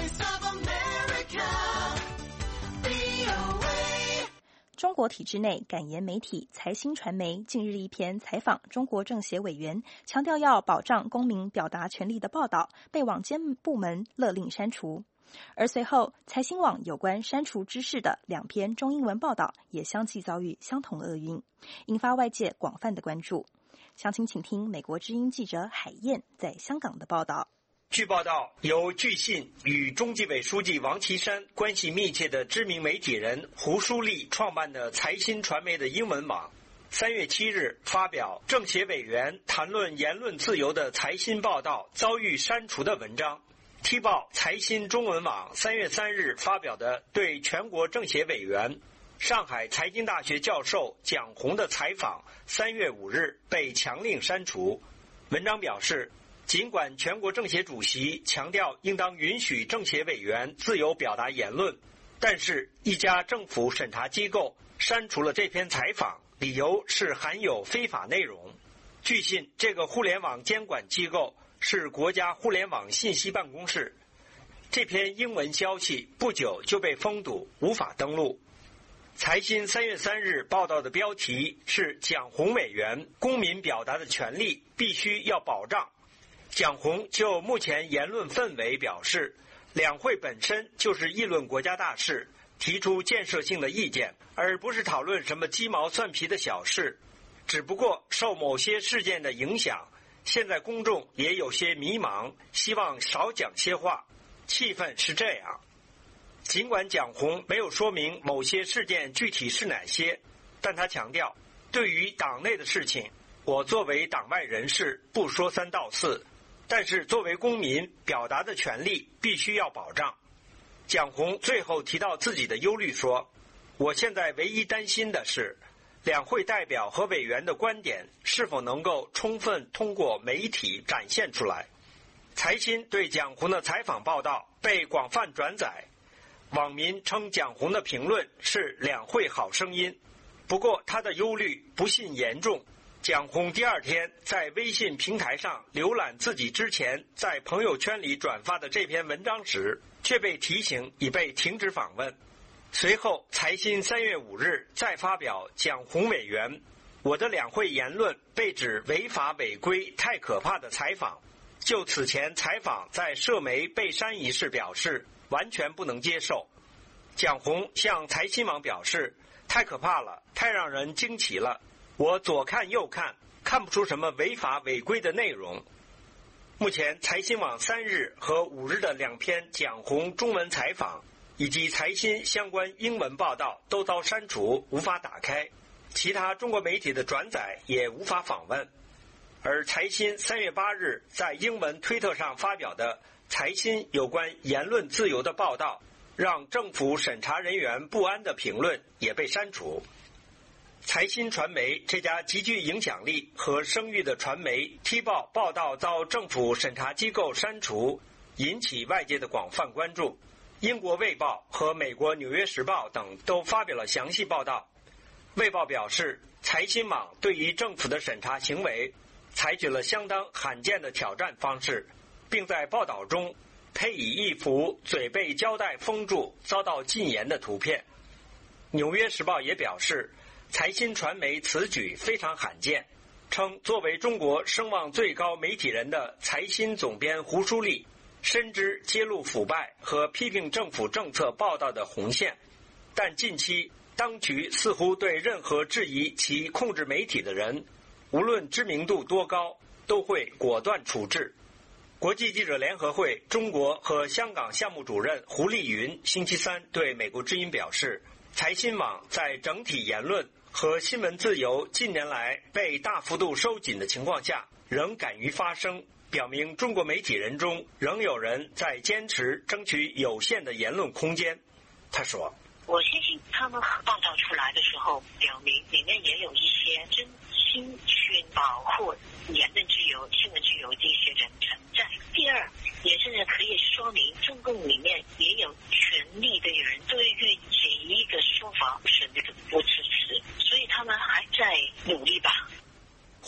中国体制内敢言媒体财新传媒近日一篇采访中国政协委员，强调要保障公民表达权利的报道，被网监部门勒令删除。而随后财新网有关删除之事的两篇中英文报道也相继遭遇相同厄运，引发外界广泛的关注。详情请听美国之音记者海燕在香港的报道。 据报道，由据信与中纪委书记王岐山关系密切的知名媒体人胡舒立创办的财新传媒的英文网，三月七日发表政协委员谈论言论自由的财新报道遭遇删除的文章，踢爆财新中文网三月三日发表的对全国政协委员、上海财经大学教授蒋红的采访，三月五日被强令删除。文章表示，尽管全国政协主席强调应当允许政协委员自由表达言论，但是一家政府审查机构删除了这篇采访，理由是含有非法内容。据信，这个互联网监管机构是国家互联网信息办公室。这篇英文消息不久就被封堵，无法登录。财新三月三日报道的标题是蒋红委员公民表达的权利必须要保障。蒋红就目前言论氛围表示，两会本身就是议论国家大事，提出建设性的意见，而不是讨论什么鸡毛蒜皮的小事。只不过受某些事件的影响，现在公众也有些迷茫，希望少讲些话，气氛是这样。尽管蒋红没有说明某些事件具体是哪些，但他强调，对于党内的事情，我作为党外人士不说三道四，但是作为公民表达的权利必须要保障。蒋红最后提到自己的忧虑说，我现在唯一担心的是两会代表和委员的观点是否能够充分通过媒体展现出来。财新对蒋红的采访报道被广泛转载，网民称蒋红的评论是两会好声音，不过他的忧虑不甚严重。蒋红第二天在微信平台上浏览自己之前在朋友圈里转发的这篇文章时，却被提醒已被停止访问。随后财新三月五日再发表蒋红委员我的两会言论被指违法违规太可怕的采访，就此前采访在社媒被删一事表示完全不能接受。蒋红向财新网表示，太可怕了，太让人惊奇了，我左看右看，看不出什么违法违规的内容。目前财新网三日和五日的两篇蒋红中文采访以及财新相关英文报道都遭删除，无法打开，其他中国媒体的转载也无法访问。而财新三月八日在英文推特上发表的财新有关言论自由的报道，让政府审查人员不安的评论也被删除。财新传媒这家极具影响力和声誉的传媒踢爆报道遭政府审查机构删除，引起外界的广泛关注。英国卫报和美国纽约时报等都发表了详细报道。卫报表示，财新网对于政府的审查行为采取了相当罕见的挑战方式，并在报道中配以一幅嘴被胶带封住遭到禁言的图片。纽约时报也表示，财新传媒此举非常罕见，称作为中国声望最高媒体人的财新总编胡舒立深知揭露腐败和批评政府政策报道的红线，但近期当局似乎对任何质疑其控制媒体的人，无论知名度多高，都会果断处置。国际记者联合会中国和香港项目主任胡丽云星期三对美国之音表示，财新网在整体言论和新闻自由近年来被大幅度收紧的情况下，仍敢于发声，表明中国媒体人中仍有人在坚持争取有限的言论空间。他说， 我相信他们报道出来的时候，表明里面也有一些真心去保护言论自由、新闻自由这些人存在。第二，也是可以说明中共里面也有权力的人对于这一个说法是那个不支持，所以他们还在努力吧。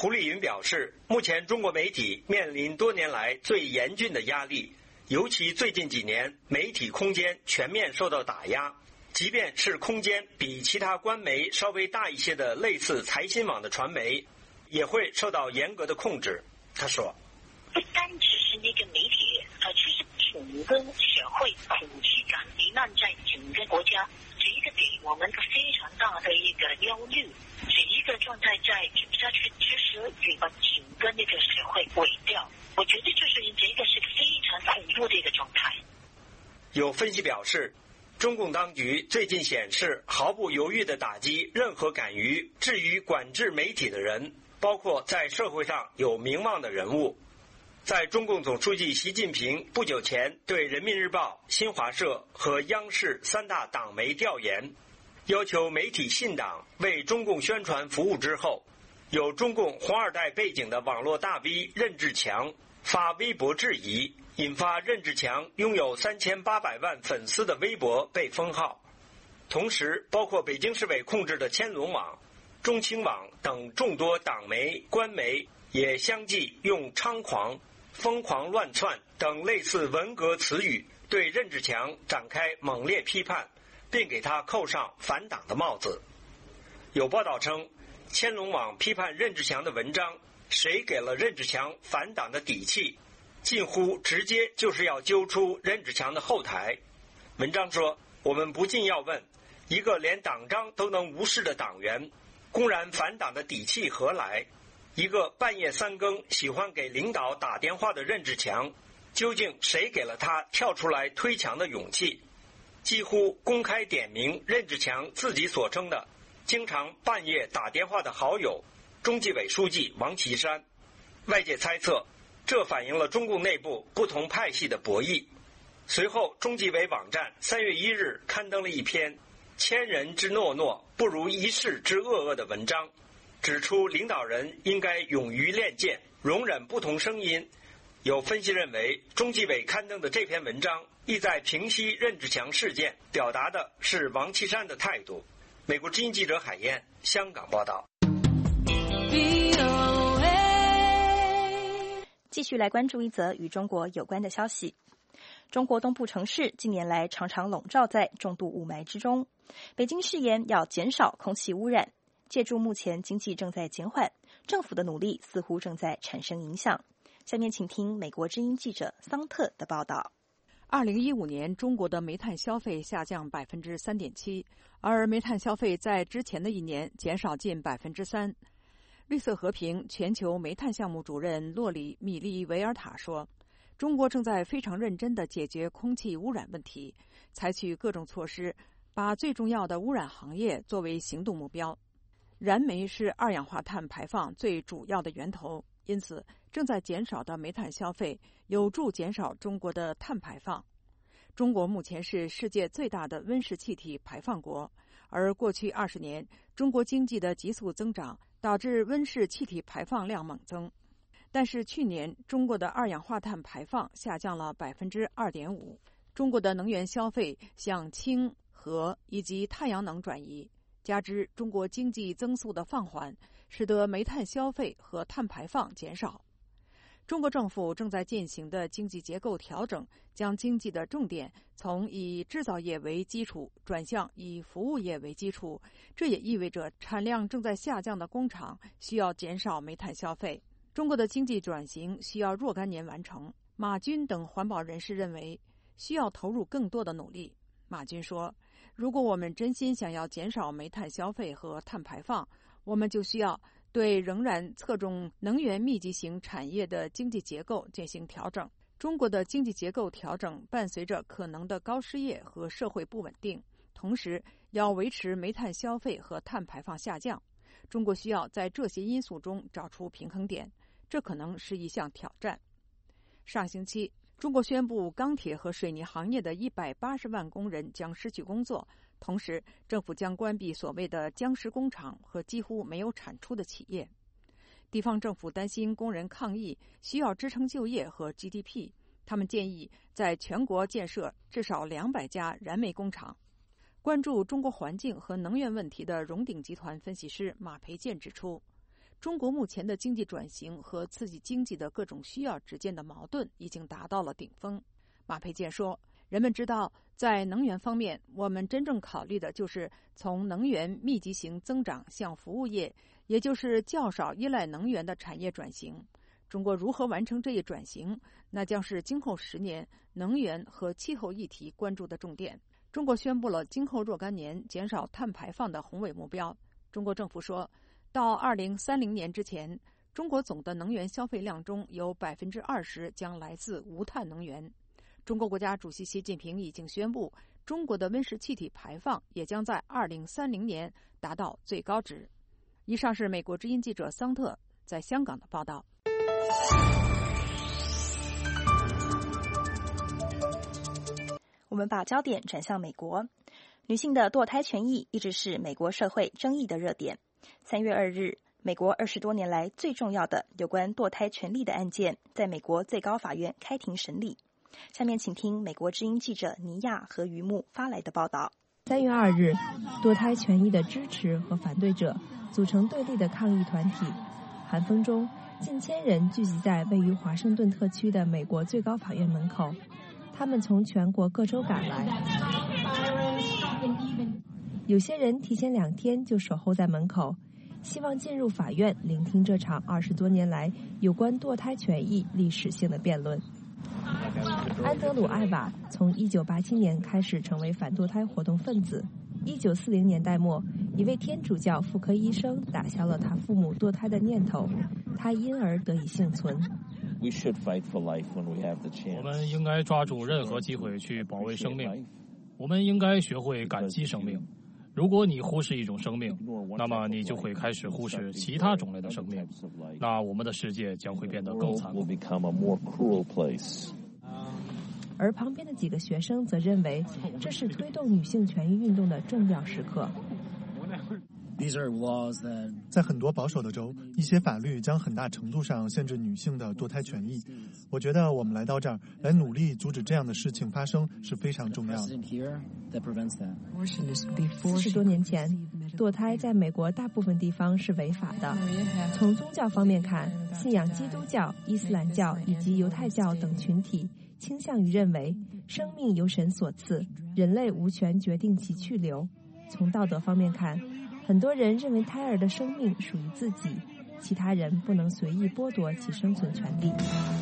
胡立云表示，目前中国媒体面临多年来最严峻的压力，尤其最近几年，媒体空间全面受到打压。即便是空间比其他官媒稍微大一些的类似财新网的传媒，也会受到严格的控制。他说， 不单只是那个媒体，呃，其实整个社会恐惧感弥漫在整个国家，这一个给我们非常大的一个忧虑。这一个状态再走下去，其实会把整个那个社会毁掉。我觉得就是这个是非常恐怖的一个状态。 有分析表示，中共当局最近显示毫不犹豫地打击任何敢于质疑管制媒体的人，包括在社会上有名望的人物。在中共总书记习近平不久前对人民日报、新华社和央视三大党媒调研，要求媒体信党为中共宣传服务之后，有中共红二代背景的网络大 V 任志强发微博质疑，引发任志强拥有三千八百万粉丝的微博被封号。同时，包括北京市委控制的千龙网、中青网等众多党媒、官媒也相继用猖狂、疯狂乱窜等类似文革词语对任志强展开猛烈批判，并给他扣上反党的帽子。有报道称，千龙网批判任志强的文章谁给了任志强反党的底气，近乎直接就是要揪出任志强的后台。文章说，我们不禁要问，一个连党章都能无视的党员，公然反党的底气何来？一个半夜三更喜欢给领导打电话的任志强，究竟谁给了他跳出来推墙的勇气？几乎公开点名任志强自己所称的经常半夜打电话的好友中纪委书记王岐山。外界猜测，这反映了中共内部不同派系的博弈。随后，中纪委网站三月一日刊登了一篇千人之诺诺不如一世之恶恶的文章，指出领导人应该勇于练剑，容忍不同声音。有分析认为，中纪委刊登的这篇文章意在平息任志强事件，表达的是王岐山的态度。美国之音记者海燕，香港报道。 继续来关注一则与中国有关的消息。中国东部城市近年来常常笼罩在重度雾霾之中。北京誓言要减少空气污染，借助目前经济正在减缓，政府的努力似乎正在产生影响。下面请听美国之音记者桑特的报道。 二零一五年，中国的煤炭消费下降百分之三点七，而煤炭消费在之前的一年减少近百分之三。绿色和平全球煤炭项目主任洛里·米利维尔塔说，中国正在非常认真地解决空气污染问题，采取各种措施，把最重要的污染行业作为行动目标。燃煤是二氧化碳排放最主要的源头，因此正在减少的煤炭消费有助减少中国的碳排放。中国目前是世界最大的温室气体排放国，而过去二十年，中国经济的急速增长导致温室气体排放量猛增。但是去年，中国的二氧化碳排放下降了百分之二点五。中国的能源消费向氢、核以及太阳能转移，加之中国经济增速的放缓，使得煤炭消费和碳排放减少。中国政府正在进行的经济结构调整，将经济的重点从以制造业为基础转向以服务业为基础，这也意味着产量正在下降的工厂需要减少煤炭消费。中国的经济转型需要若干年完成。马军等环保人士认为，需要投入更多的努力。马军说，如果我们真心想要减少煤炭消费和碳排放，我们就需要对仍然侧重能源密集型产业的经济结构进行调整。中国的经济结构调整伴随着可能的高失业和社会不稳定，同时要维持煤炭消费和碳排放下降。中国需要在这些因素中找出平衡点，这可能是一项挑战。上星期，中国宣布钢铁和水泥行业的一百八十万工人将失去工作，同时政府将关闭所谓的僵尸工厂和几乎没有产出的企业。地方政府担心工人抗议需要支撑就业和 G D P， 他们建议在全国建设至少两百家燃煤工厂。关注中国环境和能源问题的荣鼎集团分析师马培建指出， 中国目前的经济转型和刺激经济的各种需要之间的矛盾已经达到了顶峰。马佩健说，人们知道，在能源方面，我们真正考虑的就是从能源密集型增长向服务业，也就是较少依赖能源的产业转型。中国如何完成这一转型，那将是今后十年能源和气候议题关注的重点。中国宣布了今后若干年减少碳排放的宏伟目标。中国政府说，到二零三零年之前，中国总的能源消费量中有百分之二十将来自无碳能源。中国国家主席习近平已经宣布，中国的温室气体排放也将在二零三零年达到最高值。以上是美国之音记者桑特在香港的报道。 我们把焦点转向美国，女性的堕胎权益一直是美国社会争议的热点。三月二日，美国二十多年来最重要的有关堕胎权利的案件，在美国最高法院开庭审理。下面请听美国之音记者尼亚和于木发来的报道。 三月二日，堕胎权益的支持和反对者组成对立的抗议团体，寒风中，近千人聚集在位于华盛顿特区的美国最高法院门口。他们从全国各州赶来，有些人提前两天就守候在门口，希望进入法院聆听这场二十多年来有关堕胎权益历史性的辩论。安德鲁·艾瓦从一九八七年开始成为反堕胎活动分子。一九四零年代末，一位天主教妇科医生打消了他父母堕胎的念头，他因而得以幸存。 我们应该抓住任何机会去保卫生命。我们应该学会感激生命。如果你忽视一种生命，那么你就会开始忽视其他种类的生命，那我们的世界将会变得更残酷。 而旁边的几个学生则认为，这是推动女性权益运动的重要时刻。 在很多保守的州，一些法律将很大程度上限制女性的堕胎权益。我觉得我们来到这儿来努力阻止这样的事情发生是非常重要的。 四十多年前，堕胎在美国大部分地方是违法的。从宗教方面看，信仰基督教、伊斯兰教以及犹太教等群体倾向于认为生命由神所赐，人类无权决定其去留。从道德方面看，很多人认为胎儿的生命属于自己，其他人不能随意剥夺其生存权利。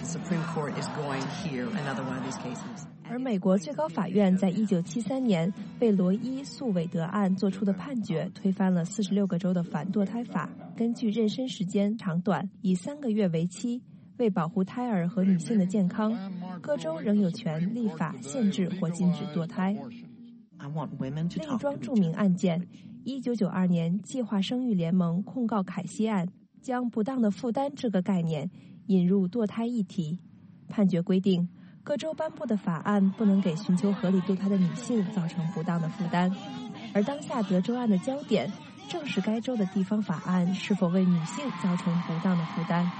而美国最高法院在一九七三年为罗伊诉韦德案作出的判决，推翻了四十六个州的反堕胎法。根据妊娠时间长短以三个月为期，为保护胎儿和女性的健康，各州仍有权立法限制或禁止堕胎。另一桩著名案件，一九九二年计划生育联盟控告凯西案，将不当的负担这个概念引入堕胎议题。判决规定，各州颁布的法案不能给寻求合理堕胎的女性造成不当的负担。而当下德州案的焦点正是该州的地方法案是否为女性造成不当的负担。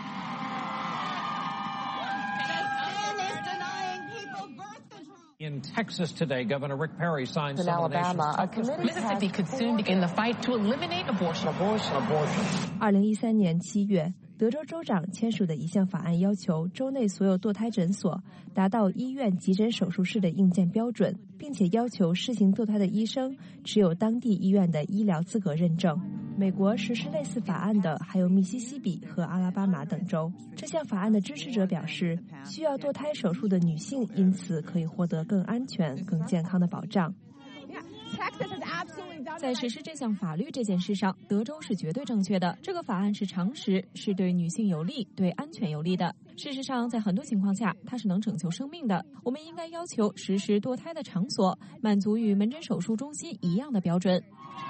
In Texas today, Governor Rick Perry signed in Alabama, a committee Mississippi consumed in the fight to eliminate abortion. Abortion. Abortion. 二零一三年七月，德州州长签署的一项法案要求州内所有堕胎诊所达到医院急诊手术室的硬件标准，并且要求施行堕胎的医生持有当地医院的医疗资格认证。美国实施类似法案的还有密西西比和阿拉巴马等州。这项法案的支持者表示，需要堕胎手术的女性因此可以获得更安全、更健康的保障。 在实施这项法律这件事上，德州是绝对正确的。这个法案是常识，是对女性有利、对安全有利的。事实上，在很多情况下，它是能拯救生命的。我们应该要求实施堕胎的场所满足与门诊手术中心一样的标准。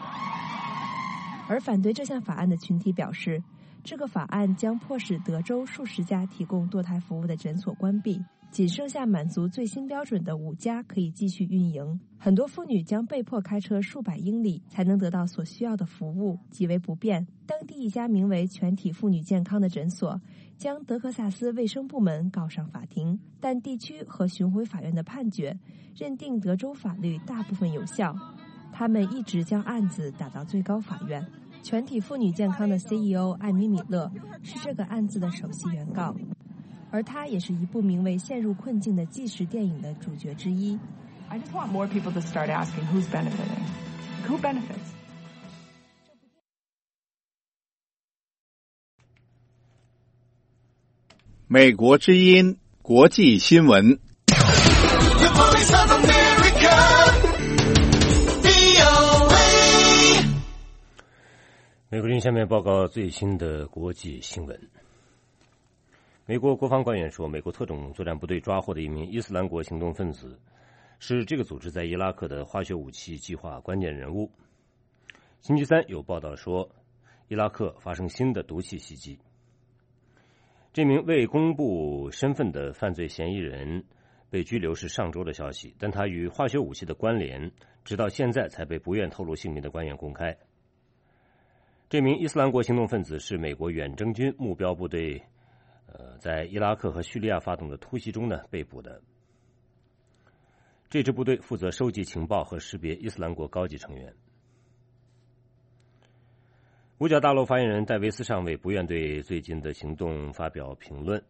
而反对这项法案的群体表示，这个法案将迫使德州数十家提供堕胎服务的诊所关闭，仅剩下满足最新标准的五家可以继续运营。很多妇女将被迫开车数百英里才能得到所需要的服务，极为不便。当地一家名为全体妇女健康的诊所将德克萨斯卫生部门告上法庭，但地区和巡回法院的判决认定德州法律大部分有效，他们一直将案子打到最高法院。 全体妇女健康的 C E O 艾米·米勒是这个案子的首席原告，而他也是一部名为《陷入困境》的纪实电影的主角之一。 I just want more people to start asking who's benefiting. Who benefits? 美国之音国际新闻。 美国之音下面报告最新的国际新闻。美国国防官员说，美国特种作战部队抓获的一名伊斯兰国行动分子是这个组织在伊拉克的化学武器计划关键人物。星期三有报道说，伊拉克发生新的毒气袭击。这名未公布身份的犯罪嫌疑人被拘留是上周的消息，但他与化学武器的关联直到现在才被不愿透露姓名的官员公开。这名伊斯兰国行动分子是美国远征军目标部队呃，在伊拉克和叙利亚发动的突袭中呢被捕的。这支部队负责收集情报和识别伊斯兰国高级成员。五角大楼发言人戴维斯上尉不愿对最近的行动发表评论，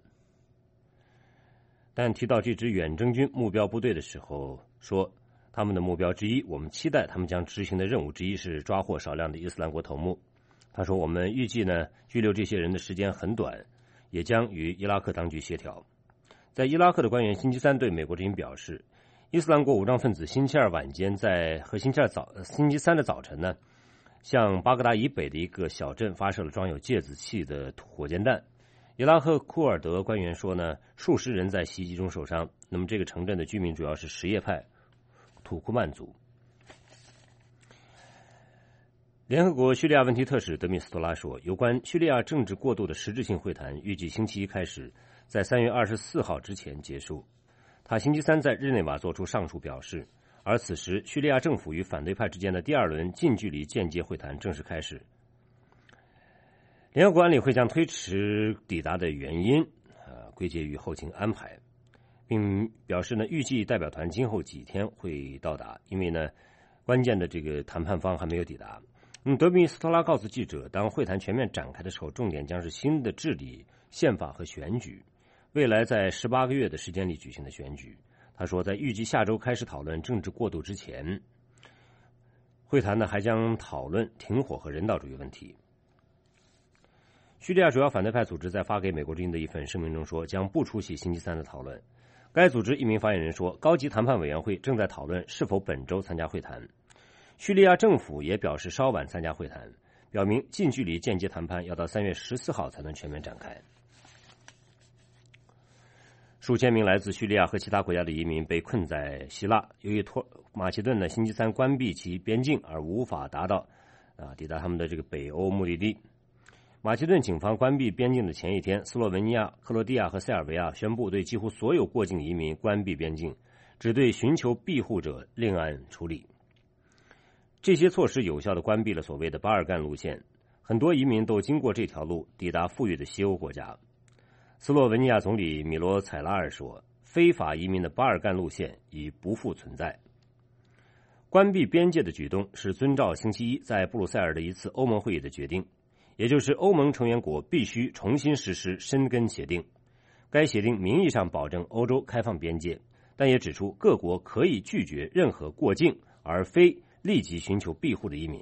但提到这支远征军目标部队的时候说，他们的目标之一，我们期待他们将执行的任务之一是抓获少量的伊斯兰国头目。他说，我们预计呢拘留这些人的时间很短，也将与伊拉克当局协调。在伊拉克的官员星期三对美国之音表示，伊斯兰国武装分子星期二晚间在和星期二早星期三的早晨呢，向巴格达以北的一个小镇发射了装有芥子气的火箭弹。伊拉克库尔德官员说呢，数十人在袭击中受伤。那么这个城镇的居民主要是什叶派土库曼族。联合国叙利亚问题特使德米斯托拉说，有关叙利亚政治过渡的实质性会谈预计星期一开始，在三月二十四号之前结束。他星期三在日内瓦作出上述表示，而此时叙利亚政府与反对派之间的第二轮近距离间接会谈正式开始。联合国安理会将推迟抵达的原因呃，归结于后勤安排，并表示呢，预计代表团今后几天会到达，因为呢，关键的这个谈判方还没有抵达。嗯，德米斯托拉告诉记者，当会谈全面展开的时候，重点将是新的治理、宪法和选举，未来在十八个月的时间里举行的选举。他说，在预计下周开始讨论政治过渡之前，会谈呢还将讨论停火和人道主义问题。叙利亚主要反对派组织在发给美国之音的一份声明中说，将不出席星期三的讨论。该组织一名发言人说，高级谈判委员会正在讨论是否本周参加会谈。叙利亚政府也表示稍晚参加会谈，表明近距离间接谈判要到三月十四号才能全面展开。数千名来自叙利亚和其他国家的移民被困在希腊，由于托马其顿呢星期三关闭其边境而无法达到啊抵达他们的这个北欧目的地。马其顿警方关闭边境的前一天，斯洛文尼亚、克罗地亚和塞尔维亚宣布对几乎所有过境移民关闭边境，只对寻求庇护者另案处理。这些措施有效地关闭了所谓的巴尔干路线，很多移民都经过这条路抵达富裕的西欧国家。斯洛文尼亚总理米罗采拉尔说，非法移民的巴尔干路线已不复存在。关闭边界的举动是遵照星期一在布鲁塞尔的一次欧盟会议的决定，也就是欧盟成员国必须重新实施申根协定。该协定名义上保证欧洲开放边界，但也指出各国可以拒绝任何过境而非立即寻求庇护的移民。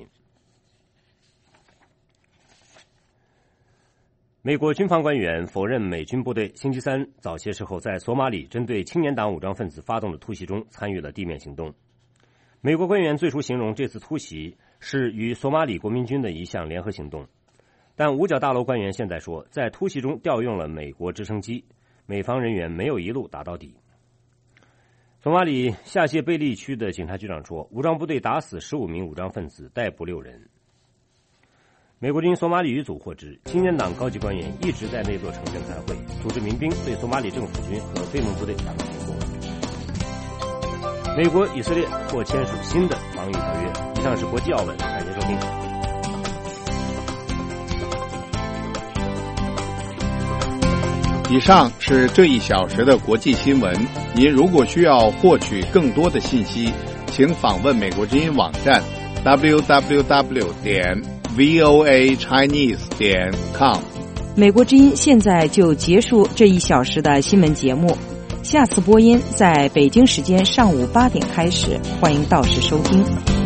美国军方官员否认美军部队星期三早些时候在索马里针对青年党武装分子发动的突袭中参与了地面行动。美国官员最初形容这次突袭是与索马里国民军的一项联合行动，但五角大楼官员现在说，在突袭中调用了美国直升机，美方人员没有一路打到底。索马里夏谢贝利区的警察局长说，武装部队打死十五名武装分子，逮捕六人。美国军索马里语组获知，青年党高级官员一直在那座城镇开会，组织民兵对索马里政府军和非盟部队展开行动。美国、以色列或签署新的防御条约。以上是国际要闻，感谢收听。 以上是这一小时的国际新闻。您如果需要获取更多的信息，请访问美国之音网站 double-u double-u double-u 点 v o a chinese 点 com。 美国之音现在就结束这一小时的新闻节目，下次播音在北京时间上午八点开始，欢迎到时收听。